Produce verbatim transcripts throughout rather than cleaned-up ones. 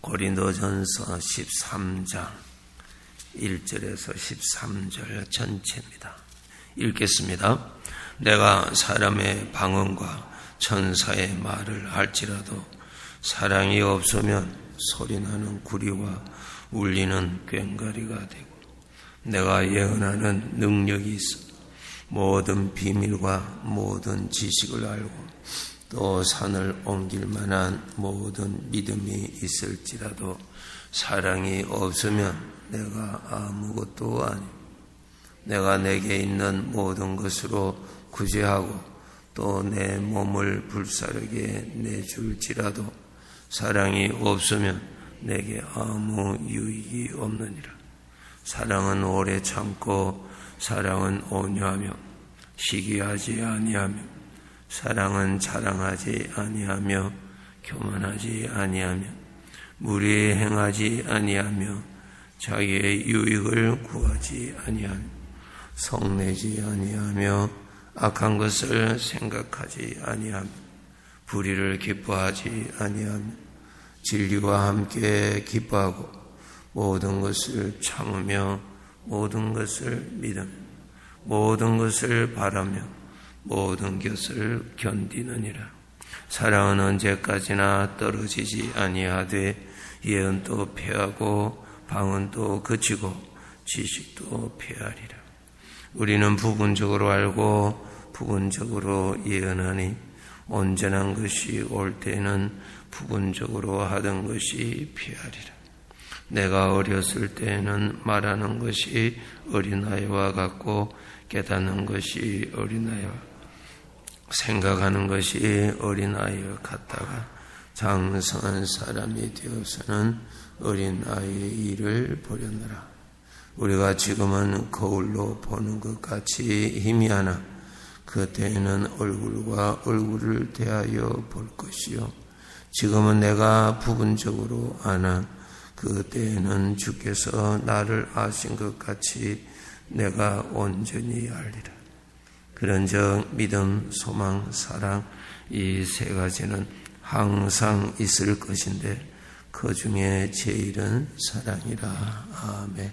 고린도전서 십삼 장 일 절에서 십삼 절 전체입니다. 읽겠습니다. 내가 사람의 방언과 천사의 말을 할지라도 사랑이 없으면 소리나는 구리와 울리는 꽹과리가 되고, 내가 예언하는 능력이 있어 모든 비밀과 모든 지식을 알고 또 산을 옮길 만한 모든 믿음이 있을지라도 사랑이 없으면 내가 아무것도 아니오. 내가 내게 있는 모든 것으로 구제하고 또 내 몸을 불사르게 내줄지라도 사랑이 없으면 내게 아무 유익이 없느니라. 사랑은 오래 참고 사랑은 온유하며 시기하지 아니하며 사랑은 자랑하지 아니하며 교만하지 아니하며 무리에 행하지 아니하며 자기의 유익을 구하지 아니하며 성내지 아니하며 악한 것을 생각하지 아니하며 불의를 기뻐하지 아니하며 진리와 함께 기뻐하고 모든 것을 참으며 모든 것을 믿으며 모든 것을 바라며 모든 것을 견디느니라. 사랑은 언제까지나 떨어지지 아니하되 예언도 패하고 방언도 그치고 지식도 패하리라. 우리는 부분적으로 알고 부분적으로 예언하니 온전한 것이 올 때는 부분적으로 하던 것이 패하리라. 내가 어렸을 때에는 말하는 것이 어린아이와 같고 깨닫는 것이 어린아이와 생각하는 것이 어린아이와 같다가 장성한 사람이 되어서는 어린아이의 일을 보려느라. 우리가 지금은 거울로 보는 것 같이 희미하나 그때에는 얼굴과 얼굴을 대하여 볼 것이요 지금은 내가 부분적으로 아나 그때에는 주께서 나를 아신 것 같이 내가 온전히 알리라. 그런즉 믿음, 소망, 사랑 이 세 가지는 항상 있을 것인데 그 중에 제일은 사랑이라. 아멘.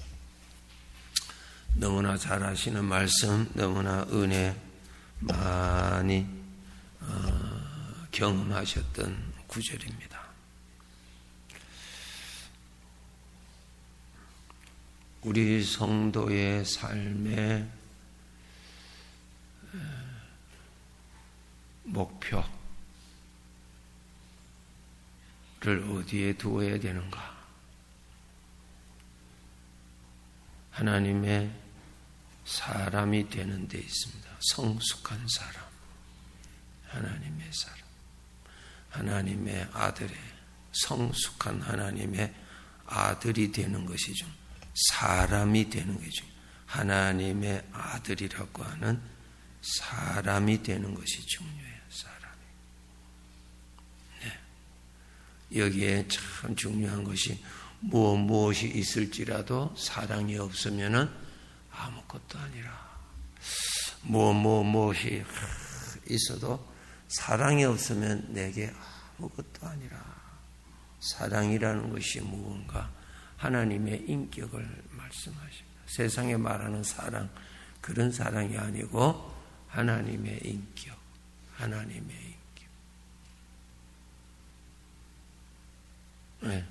너무나 잘 아시는 말씀, 너무나 은혜 많이 어, 경험하셨던 구절입니다. 우리 성도의 삶의 목표를 어디에 두어야 되는가? 하나님의 사람이 되는 데 있습니다. 성숙한 사람, 하나님의 사람, 하나님의 아들의 성숙한 하나님의 아들이 되는 것이죠. 사람이 되는 것이죠. 하나님의 아들이라고 하는 사람이 되는 것이 중요해요. 사람이. 네. 여기에 참 중요한 것이 무엇 무엇이 있을지라도 사랑이 없으면은 아무것도 아니라. 무엇 무엇 무엇이 있어도 사랑이 없으면 내게 아무것도 아니라. 사랑이라는 것이 무언가? 하나님의 인격을 말씀하십니다. 세상에 말하는 사랑, 그런 사랑이 아니고 하나님의 인격, 하나님의 인격. 네.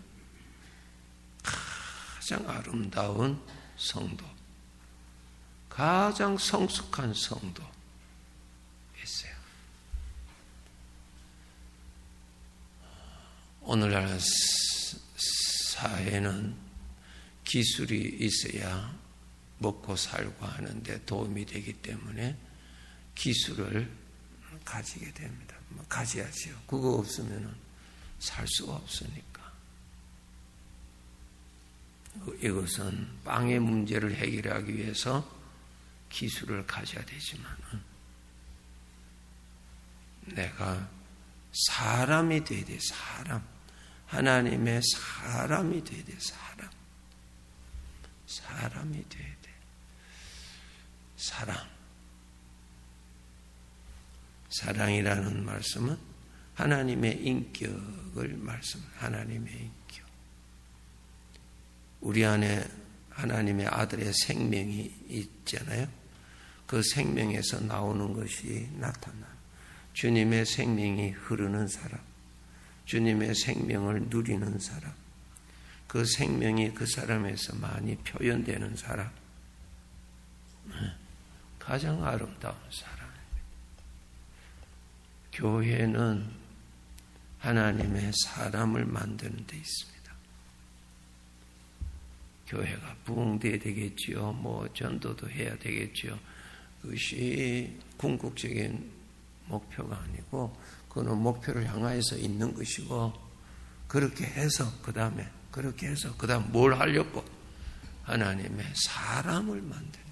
가장 아름다운 성도, 가장 성숙한 성도 있어요. 오늘날 사회는 기술이 있어야 먹고 살고 하는데 도움이 되기 때문에 기술을 가지게 됩니다. 가져야지요. 그거 없으면 살 수가 없으니까. 이것은 빵의 문제를 해결하기 위해서 기술을 가져야 되지만 내가 사람이 돼야 돼. 사람. 하나님의 사람이 돼야 돼. 사람. 사람이 돼야 돼. 사랑. 사랑이라는 말씀은 하나님의 인격을 말씀, 하나님의 인격. 우리 안에 하나님의 아들의 생명이 있잖아요. 그 생명에서 나오는 것이 나타나. 주님의 생명이 흐르는 사람, 주님의 생명을 누리는 사람, 그 생명이 그 사람에서 많이 표현되는 사람, 가장 아름다운 사람입니다. 교회는 하나님의 사람을 만드는 데 있습니다. 교회가 부흥돼야 되겠지요. 뭐 전도도 해야 되겠지요. 그것이 궁극적인 목표가 아니고 그는 목표를 향하여서 있는 것이고, 그렇게 해서 그 다음에 그렇게 해서 그 다음 뭘 하려고? 하나님의 사람을 만든다.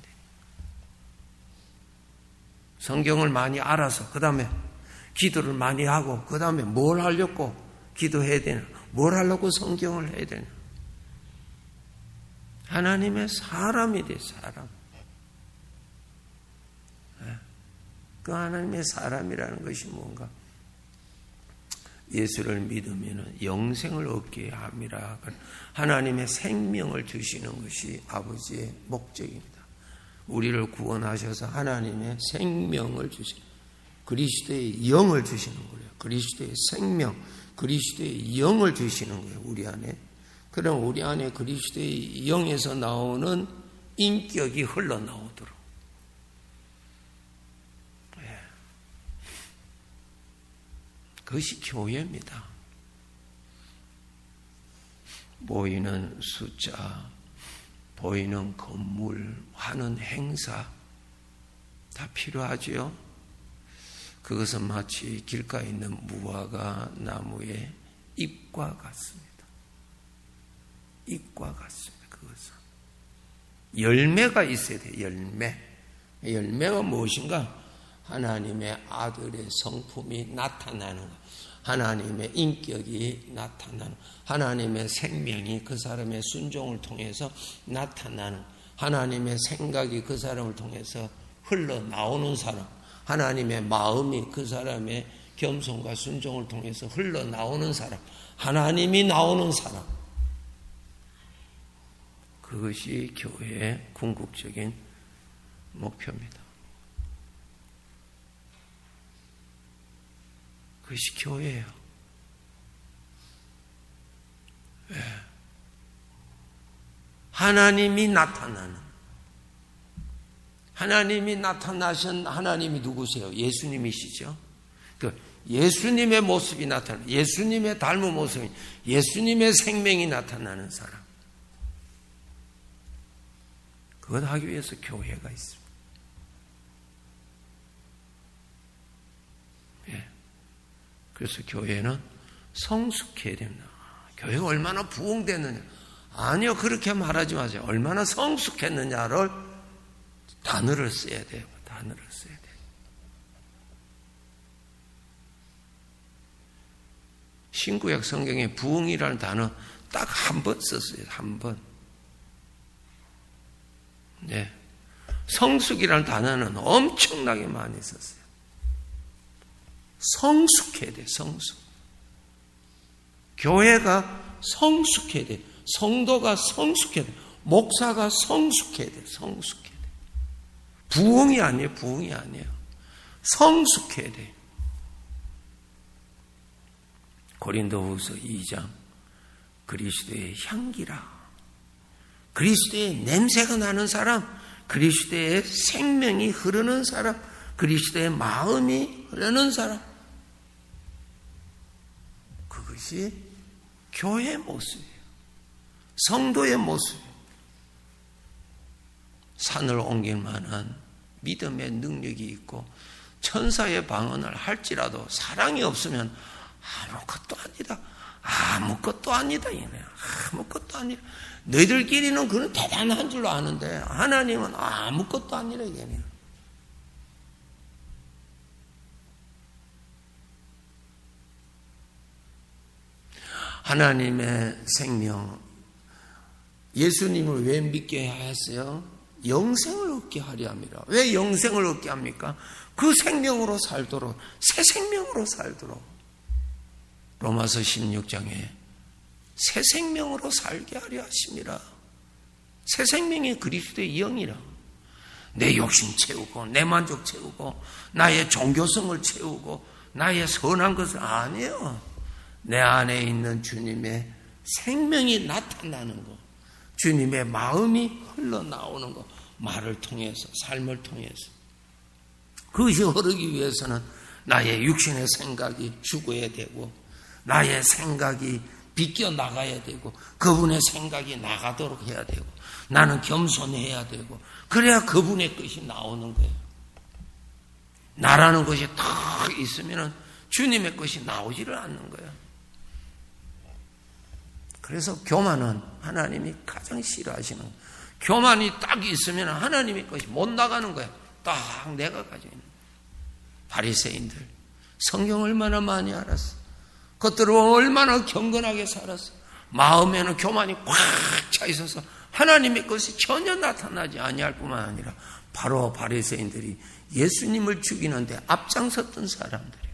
성경을 많이 알아서 그 다음에 기도를 많이 하고 그 다음에 뭘 하려고 기도해야 되나? 뭘 하려고 성경을 해야 되나? 하나님의 사람이 돼, 사람. 그 하나님의 사람이라는 것이 뭔가? 예수를 믿으면 영생을 얻게 함이라. 하나님의 생명을 주시는 것이 아버지의 목적입니다. 우리를 구원하셔서 하나님의 생명을 주시는, 그리스도의 영을 주시는 거예요. 그리스도의 생명, 그리스도의 영을 주시는 거예요. 우리 안에. 그럼 우리 안에 그리스도의 영에서 나오는 인격이 흘러나오도록. 네. 그것이 교회입니다. 보이는 숫자, 보이는 건물, 하는 행사 다 필요하지요. 그것은 마치 길가에 있는 무화과 나무의 잎과 같습니다. 잎과 같습니다. 그것은 열매가 있어야 돼요. 열매. 열매가 무엇인가? 하나님의 아들의 성품이 나타나는 것, 하나님의 인격이 나타나는, 하나님의 생명이 그 사람의 순종을 통해서 나타나는, 하나님의 생각이 그 사람을 통해서 흘러나오는 사람, 하나님의 마음이 그 사람의 겸손과 순종을 통해서 흘러나오는 사람, 하나님이 나오는 사람. 그것이 교회의 궁극적인 목표입니다. 그것이 교회예요. 왜? 하나님이 나타나는, 하나님이 나타나신 하나님이 누구세요? 예수님이시죠. 그 예수님의 모습이 나타나는, 예수님의 닮은 모습이, 예수님의 생명이 나타나는 사람. 그것 하기 위해서 교회가 있습니다. 예. 그래서 교회는 성숙해야 됩니다. 교회가 얼마나 부흥됐느냐. 아니요, 그렇게 말하지 마세요. 얼마나 성숙했느냐를 단어를 써야 돼요. 단어를 써야 돼요. 신구약 성경에 부흥이라는 단어 딱 한 번 썼어요. 한 번. 네. 성숙이라는 단어는 엄청나게 많이 썼어요. 성숙해야 돼, 성숙. 교회가 성숙해야 돼. 성도가 성숙해야 돼. 목사가 성숙해야 돼, 성숙해야 돼. 부흥이 아니에요, 부흥이 아니에요. 성숙해야 돼. 고린도후서 이 장, 그리스도의 향기라. 그리스도의 냄새가 나는 사람, 그리스도의 생명이 흐르는 사람, 그리스도의 마음이 흐르는 사람. 그것이 교회의 모습이에요. 성도의 모습이에요. 산을 옮길 만한 믿음의 능력이 있고 천사의 방언을 할지라도 사랑이 없으면 아무것도 아니다. 아무것도 아니다. 아무것도 아니다. 너희들끼리는 그런 대단한 줄로 아는데 하나님은 아무것도 아니라 이게. 하나님의 생명, 예수님을 왜 믿게 하였어요? 영생을 얻게 하려 합니다. 왜 영생을 얻게 합니까? 그 생명으로 살도록, 새 생명으로 살도록. 로마서 십육 장에 새 생명으로 살게 하려 하심이라. 새 생명이 그리스도의 영이라. 내 욕심 채우고 내 만족 채우고 나의 종교성을 채우고 나의 선한 것을 아니에요. 내 안에 있는 주님의 생명이 나타나는 것, 주님의 마음이 흘러나오는 것, 말을 통해서, 삶을 통해서. 그것이 흐르기 위해서는 나의 육신의 생각이 죽어야 되고 나의 생각이 비껴나가야 되고 그분의 생각이 나가도록 해야 되고 나는 겸손해야 되고 그래야 그분의 뜻이 나오는 거예요. 나라는 것이 딱 있으면 주님의 것이 나오지를 않는 거예요. 그래서 교만은 하나님이 가장 싫어하시는 거예요. 교만이 딱 있으면 하나님의 것이 못 나가는 거예요. 딱 내가 가지고 있는 거예요. 바리새인들 성경 얼마나 많이 알았어. 그것들은 얼마나 경건하게 살았어. 마음에는 교만이 꽉 차 있어서 하나님의 것이 전혀 나타나지 아니할 뿐만 아니라 바로 바리새인들이 예수님을 죽이는데 앞장섰던 사람들이에요.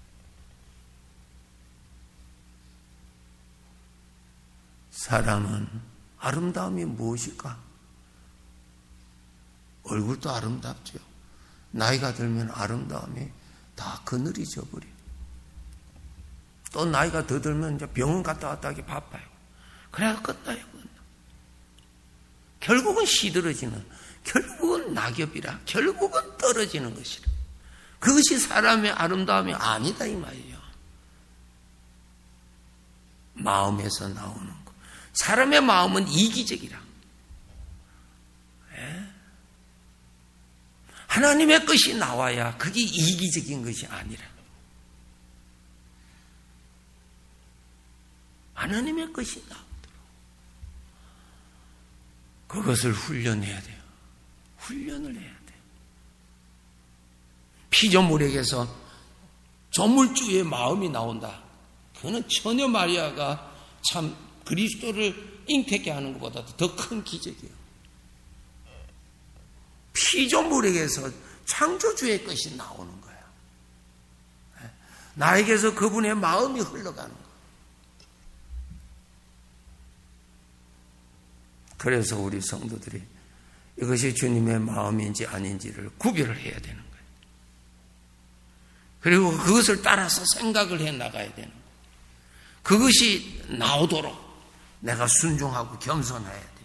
사람은 아름다움이 무엇일까? 얼굴도 아름답죠. 나이가 들면 아름다움이 다 그늘이 져버려. 또 나이가 더 들면 이제 병원 갔다 왔다 하기 바빠요. 그래야 끝나요. 끝나. 결국은 시들어지는, 결국은 낙엽이라, 결국은 떨어지는 것이라. 그것이 사람의 아름다움이 아니다 이 말이에요. 마음에서 나오는 것. 사람의 마음은 이기적이라. 예? 하나님의 것이 나와야 그게 이기적인 것이 아니라 하나님의 것이 나오도록 그것을 훈련해야 돼요. 훈련을 해야 돼요. 피조물에게서 조물주의 마음이 나온다. 그거는 처녀 마리아가 참 그리스도를 잉태케 하는 것보다도 더 큰 기적이에요. 피조물에게서 창조주의 것이 나오는 거예요. 나에게서 그분의 마음이 흘러가는 거예요. 그래서 우리 성도들이 이것이 주님의 마음인지 아닌지를 구별을 해야 되는 거예요. 그리고 그것을 따라서 생각을 해 나가야 되는 거예요. 그것이 나오도록 내가 순종하고 겸손해야 돼요.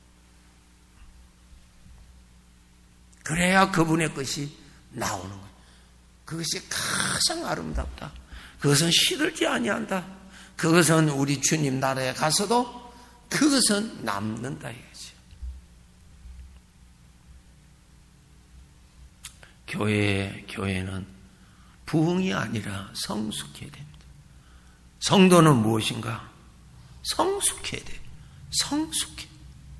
그래야 그분의 것이 나오는 거예요. 그것이 가장 아름답다. 그것은 시들지 아니한다. 그것은 우리 주님 나라에 가서도 그것은 남는다 이거죠. 교회, 교회는 부흥이 아니라 성숙해야 됩니다. 성도는 무엇인가? 성숙해야 돼요. 성숙해.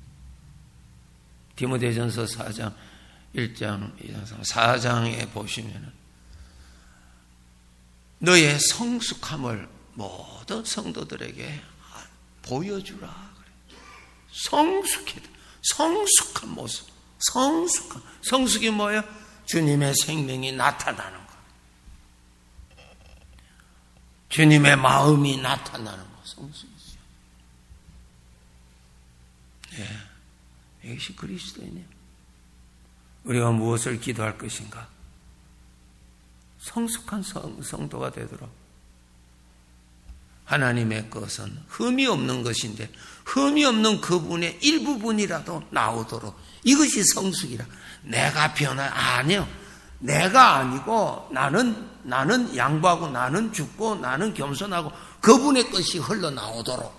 디모데전서 사 장 일 장, 이 장, 사 장에 보시면은 너의 성숙함을 모든 성도들에게 보여주라. 성숙해. 성숙한 모습. 성숙한. 성숙이 뭐예요? 주님의 생명이 나타나는 것. 주님의 마음이 나타나는 것. 성숙이죠. 예. 이것이 그리스도이네요. 우리가 무엇을 기도할 것인가? 성숙한 성, 성도가 되도록. 하나님의 것은 흠이 없는 것인데 흠이 없는 그분의 일부분이라도 나오도록 이것이 성숙이라. 내가 변화 아니요. 내가 아니고 나는 나는 양보하고 나는 죽고 나는 겸손하고 그분의 것이 흘러나오도록.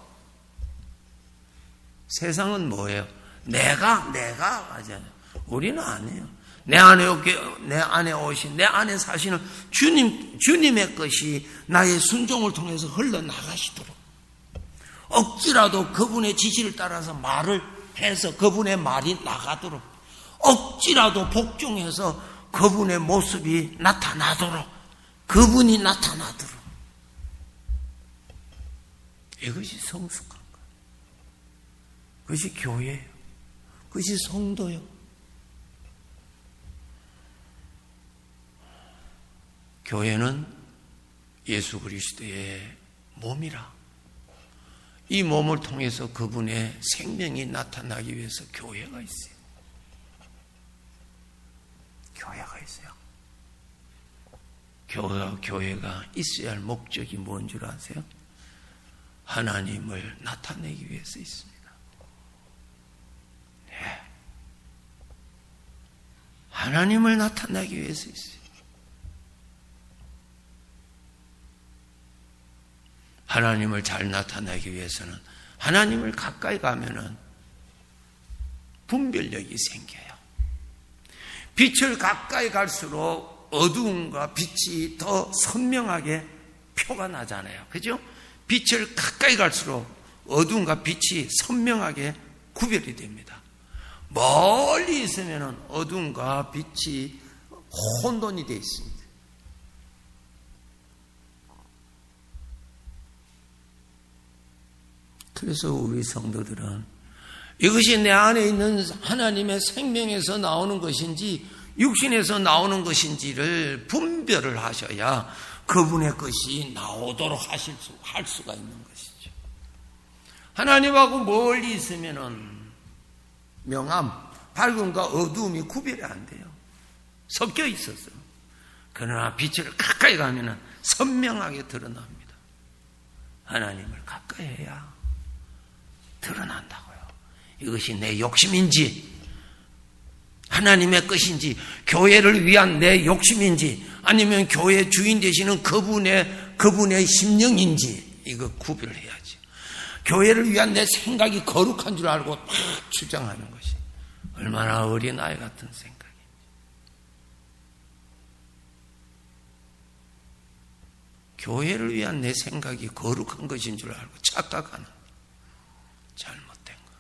세상은 뭐예요? 내가 내가 하잖아요. 우리는 아니에요. 내 안에 오게, 내 안에 오신, 내 안에 사시는 주님, 주님의 것이 나의 순종을 통해서 흘러나가시도록. 억지라도 그분의 지시를 따라서 말을 해서 그분의 말이 나가도록. 억지라도 복종해서 그분의 모습이 나타나도록. 그분이 나타나도록. 이것이 성숙한 거예요. 그것이 교회예요. 그것이 성도예요. 교회는 예수 그리스도의 몸이라. 이 몸을 통해서 그분의 생명이 나타나기 위해서 교회가 있어요. 교회가 있어요. 교회가, 교회가 있어야 할 목적이 뭔 줄 아세요? 하나님을 나타내기 위해서 있습니다. 네. 하나님을 나타내기 위해서 있어요. 하나님을 잘 나타내기 위해서는 하나님을 가까이 가면은 분별력이 생겨요. 빛을 가까이 갈수록 어두움과 빛이 더 선명하게 표가 나잖아요. 그죠? 빛을 가까이 갈수록 어두움과 빛이 선명하게 구별이 됩니다. 멀리 있으면 어두움과 빛이 혼돈이 되어 있습니다. 그래서 우리 성도들은 이것이 내 안에 있는 하나님의 생명에서 나오는 것인지 육신에서 나오는 것인지를 분별을 하셔야 그분의 것이 나오도록 하실 수, 할 수가 있는 것이죠. 하나님하고 멀리 있으면은 명암, 밝음과 어두움이 구별이 안 돼요. 섞여 있었어요. 그러나 빛을 가까이 가면은 선명하게 드러납니다. 하나님을 가까이 해야 드러난다고요. 이것이 내 욕심인지 하나님의 것인지 교회를 위한 내 욕심인지 아니면 교회 주인 되시는 그분의 그분의 심령인지 이거 구별해야지. 교회를 위한 내 생각이 거룩한 줄 알고 막 주장하는 것이 얼마나 어린아이 같은 생각인지. 교회를 위한 내 생각이 거룩한 것인 줄 알고 착각하는 잘못된 것.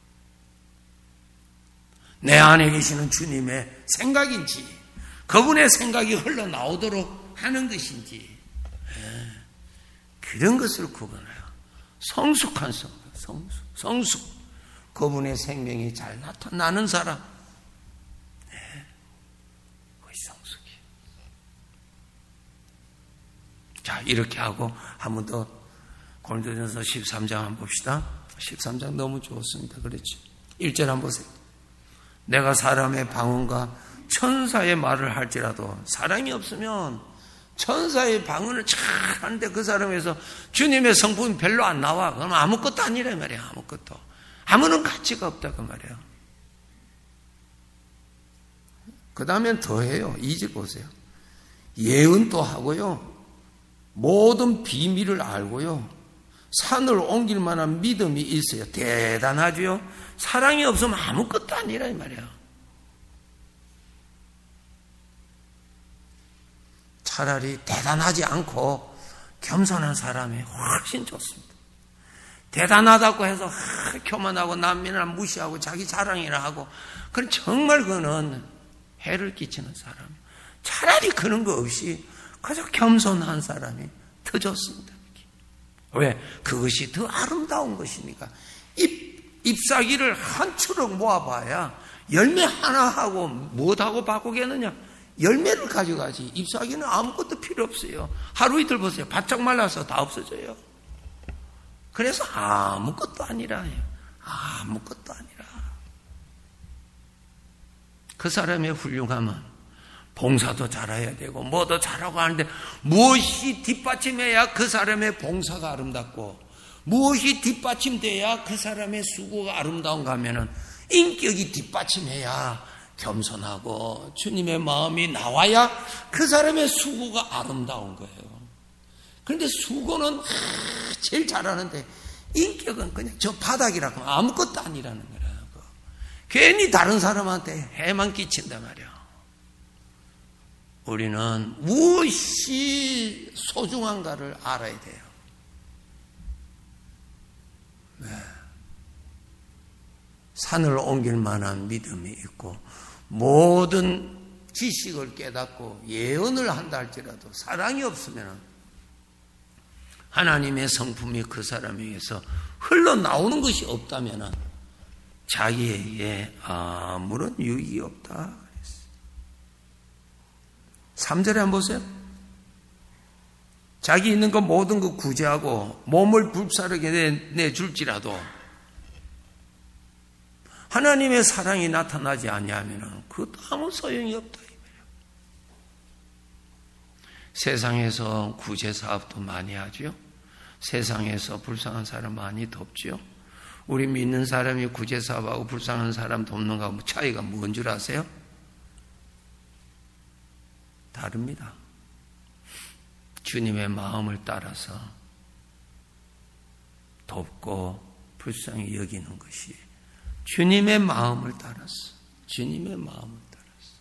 내 안에 계시는 주님의 생각인지 그분의 생각이 흘러나오도록 하는 것인지 그런 것을 구분해요. 성숙한 성도, 성숙, 성숙. 그분의 생명이 잘 나타나는 사람. 네, 그것이 성숙이에요. 자, 이렇게 하고 한 번 더 고린도전서 십삼 장 한번 봅시다. 십삼 장 너무 좋습니다. 그렇죠? 일 절 한번 보세요. 내가 사람의 방언과 천사의 말을 할지라도 사랑이 없으면 천사의 방언을 잘 하는데 그 사람에서 주님의 성품이 별로 안 나와. 그럼 아무것도 아니라 말이야. 아무것도. 아무런 가치가 없다 그 말이에요. 그 다음엔 더해요. 이 절 보세요. 예언도 하고요. 모든 비밀을 알고요. 산을 옮길 만한 믿음이 있어요. 대단하죠. 사랑이 없으면 아무것도 아니라 이 말이에요. 차라리 대단하지 않고 겸손한 사람이 훨씬 좋습니다. 대단하다고 해서 하, 교만하고 남이나 무시하고 자기 자랑이나 하고 그건 정말 그는 해를 끼치는 사람. 차라리 그런 거 없이 그저 겸손한 사람이 더 좋습니다. 왜? 그것이 더 아름다운 것이니까. 잎, 잎사귀를 한 추럭 모아봐야 열매 하나 하고 무엇하고 바꾸겠느냐? 열매를 가져가지. 잎사귀는 아무것도 필요 없어요. 하루 이틀 보세요. 바짝 말라서 다 없어져요. 그래서 아무것도 아니라요. 아무것도 아니라. 그 사람의 훌륭함은 봉사도 잘해야 되고 뭐도 잘하고 하는데 무엇이 뒷받침해야 그 사람의 봉사가 아름답고 무엇이 뒷받침돼야 그 사람의 수고가 아름다운가 하면은 인격이 뒷받침해야 겸손하고 주님의 마음이 나와야 그 사람의 수고가 아름다운 거예요. 그런데 수고는 제일 잘하는데 인격은 그냥 저 바닥이라고 아무것도 아니라는 거라고. 괜히 다른 사람한테 해만 끼친단 말이야. 우리는 무엇이 소중한가를 알아야 돼요. 네. 산을 옮길 만한 믿음이 있고 모든 지식을 깨닫고 예언을 한다 할지라도 사랑이 없으면 하나님의 성품이 그 사람에게서 흘러나오는 것이 없다면 자기에게 아무런 유익이 없다. 삼 절에 한번 보세요. 자기 있는 것 모든 것 구제하고 몸을 불사르게 내줄지라도 하나님의 사랑이 나타나지 아니하면 그것도 아무 소용이 없다. 세상에서 구제 사업도 많이 하죠. 세상에서 불쌍한 사람 많이 돕죠. 우리 믿는 사람이 구제 사업하고 불쌍한 사람 돕는 거하고 차이가 뭔 줄 아세요? 다릅니다. 주님의 마음을 따라서 돕고 불쌍히 여기는 것이 주님의 마음을 따라서 주님의 마음을 따라서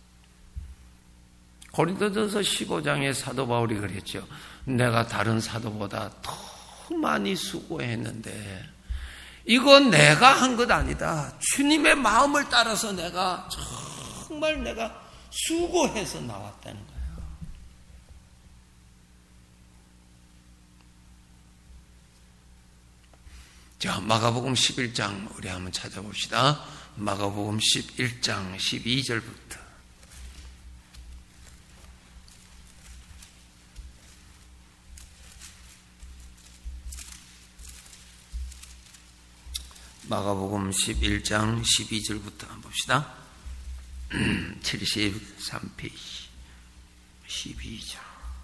고린도전서 십오 장에 사도 바울이 그랬죠. 내가 다른 사도보다 더 많이 수고했는데 이건 내가 한 것 아니다. 주님의 마음을 따라서 내가 정말 내가 수고해서 나왔다는 거예요. 자, 마가복음 십일 장 우리 한번 찾아봅시다. 마가복음 십일 장 십이 절부터. 마가복음 십일 장 십이 절부터 한번 봅시다. 칠십삼 페이지 십이 장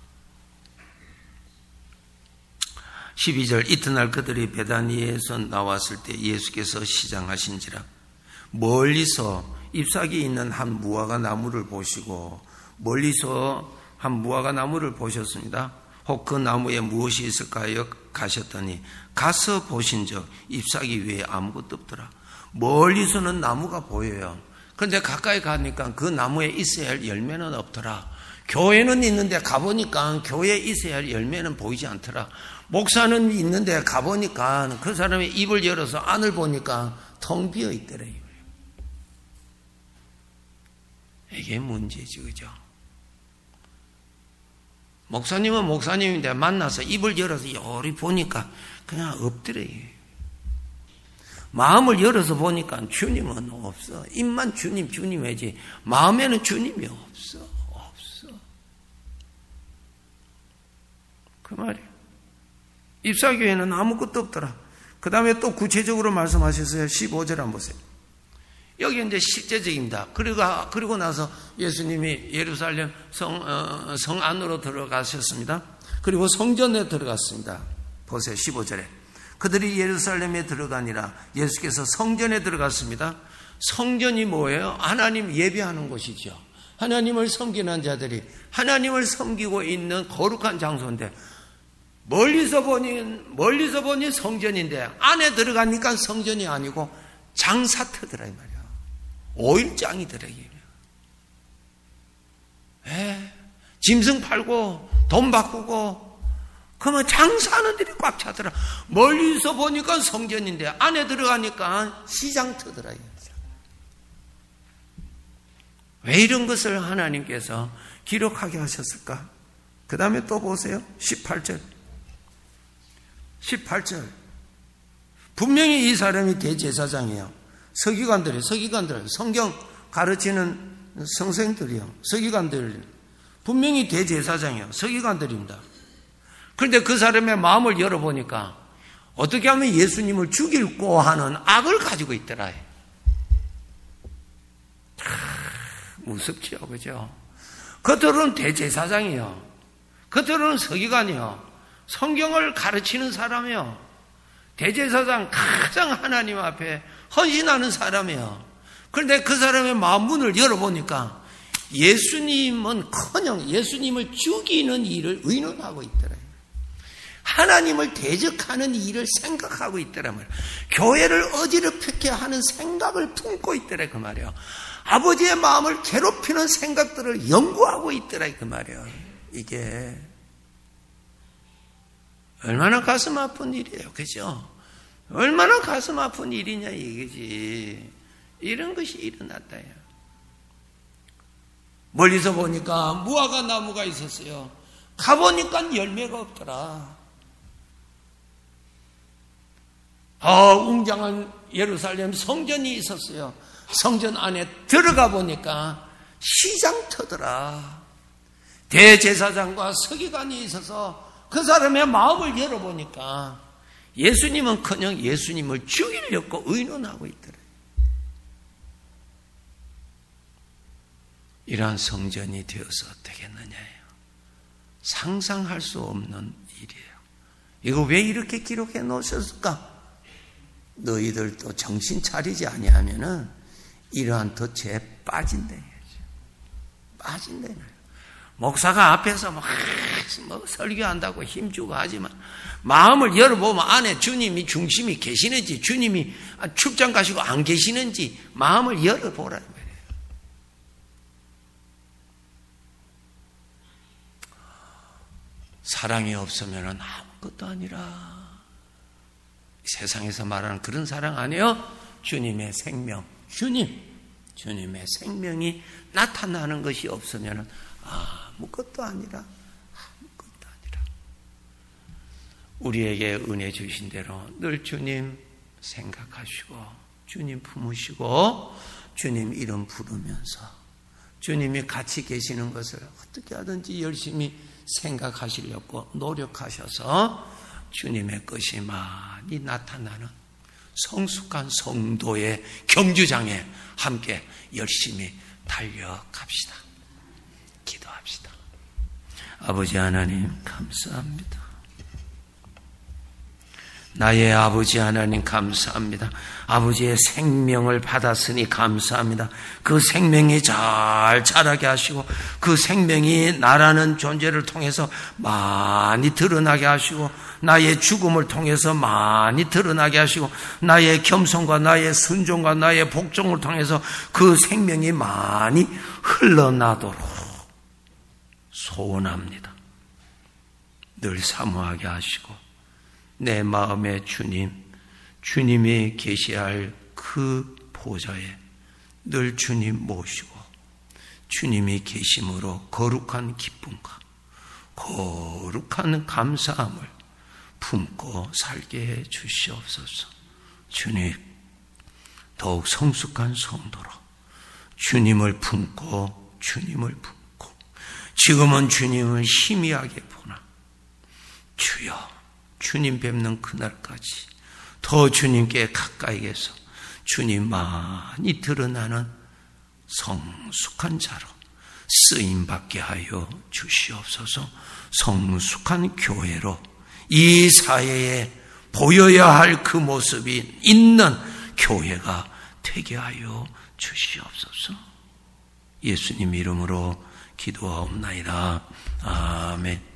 십이 절 이튿날 그들이 베다니에서 나왔을 때 예수께서 시장하신지라 멀리서 잎사귀 있는 한 무화과 나무를 보시고 멀리서 한 무화과 나무를 보셨습니다. 혹 그 나무에 무엇이 있을까 하여 가셨더니 가서 보신즉 잎사귀 외에 아무것도 없더라. 멀리서는 나무가 보여요. 그런데 가까이 가니까 그 나무에 있어야 할 열매는 없더라. 교회는 있는데 가보니까 교회에 있어야 할 열매는 보이지 않더라. 목사는 있는데 가보니까 그 사람의 입을 열어서 안을 보니까 텅 비어 있더래요. 이게 문제지, 그죠? 목사님은 목사님인데 만나서 입을 열어서 요리 보니까 그냥 없더래요. 마음을 열어서 보니까 주님은 없어. 입만 주님, 주님이지. 마음에는 주님이 없어. 없어. 그 말이에요. 잎사귀에는 아무것도 없더라. 그 다음에 또 구체적으로 말씀하셨어요. 십오 절 한번 보세요. 여기 이제 실제적입니다. 그리고, 그리고 나서 예수님이 예루살렘 성, 어, 성 안으로 들어가셨습니다. 그리고 성전에 들어갔습니다. 보세요. 십오 절에. 그들이 예루살렘에 들어가니라 예수께서 성전에 들어갔습니다. 성전이 뭐예요? 하나님 예배하는 곳이죠. 하나님을 섬기는 자들이 하나님을 섬기고 있는 거룩한 장소인데 멀리서 보니, 멀리서 보니 성전인데 안에 들어가니까 성전이 아니고 장사터더라, 이 말이야. 오일장이더라, 이게. 에, 짐승 팔고, 돈 바꾸고, 그러면 장사하는 데이 꽉 차더라. 멀리서 보니까 성전인데 안에 들어가니까 시장터더라, 이게. 왜 이런 것을 하나님께서 기록하게 하셨을까? 그 다음에 또 보세요. 십팔 절. 십팔 절. 분명히 이 사람이 대제사장이에요. 서기관들이에요. 서기관들. 성경 가르치는 선생들이요. 서기관들. 분명히 대제사장이에요. 서기관들입니다. 그런데 그 사람의 마음을 열어보니까 어떻게 하면 예수님을 죽일고 하는 악을 가지고 있더라. 무섭죠, 그죠? 겉으로는 대제사장이요. 겉으로는 서기관이요. 성경을 가르치는 사람이요. 대제사장 가장 하나님 앞에 헌신하는 사람이요. 그런데 그 사람의 마음 문을 열어보니까 예수님은 커녕 예수님을 죽이는 일을 의논하고 있더라. 하나님을 대적하는 일을 생각하고 있더라 말이야. 교회를 어지럽게 하는 생각을 품고 있더라 그 말이야. 아버지의 마음을 괴롭히는 생각들을 연구하고 있더라 그 말이야. 이게 얼마나 가슴 아픈 일이에요. 그죠? 얼마나 가슴 아픈 일이냐 이거지. 이런 것이 일어났다요. 멀리서 보니까 무화과 나무가 있었어요. 가보니까 열매가 없더라. 아, 웅장한 예루살렘 성전이 있었어요. 성전 안에 들어가 보니까 시장터더라. 대제사장과 서기관이 있어서 그 사람의 마음을 열어보니까 예수님은커녕 예수님을 죽이려고 의논하고 있더래요. 이러한 성전이 되어서 되겠느냐예요. 상상할 수 없는 일이에요. 이거 왜 이렇게 기록해 놓으셨을까? 너희들도 정신 차리지 아니하면은 이러한 덫에 빠진다. 빠진다. 목사가 앞에서 막 뭐 설교한다고 힘주고 하지만 마음을 열어보면 안에 주님이 중심이 계시는지, 주님이 출장 가시고 안 계시는지 마음을 열어보라는 말이에요. 사랑이 없으면 아무것도 아니라, 세상에서 말하는 그런 사랑 아니에요? 주님의 생명, 주님, 주님의 생명이 나타나는 것이 없으면 아무것도 아니라, 아무것도 아니라. 우리에게 은혜 주신 대로 늘 주님 생각하시고, 주님 품으시고, 주님 이름 부르면서 주님이 같이 계시는 것을 어떻게 하든지 열심히 생각하시려고 노력하셔서 주님의 것이 많이 나타나는 성숙한 성도의 경주장에 함께 열심히 달려갑시다. 기도합시다. 아버지 하나님 감사합니다. 나의 아버지 하나님 감사합니다. 아버지의 생명을 받았으니 감사합니다. 그 생명이 잘 자라게 하시고 그 생명이 나라는 존재를 통해서 많이 드러나게 하시고 나의 죽음을 통해서 많이 드러나게 하시고 나의 겸손과 나의 순종과 나의 복종을 통해서 그 생명이 많이 흘러나도록 소원합니다. 늘 사모하게 하시고 내 마음의 주님, 주님이 계시할 그 보좌에 늘 주님 모시고 주님이 계심으로 거룩한 기쁨과 거룩한 감사함을 품고 살게 해 주시옵소서. 주님, 더욱 성숙한 성도로 주님을 품고 주님을 품고 지금은 주님을 희미하게 보나 주여 주님 뵙는 그날까지 더 주님께 가까이 계서 주님 많이 드러나는 성숙한 자로 쓰임받게 하여 주시옵소서. 성숙한 교회로 이 사회에 보여야 할 그 모습이 있는 교회가 되게 하여 주시옵소서. 예수님 이름으로 기도하옵나이다. 아멘.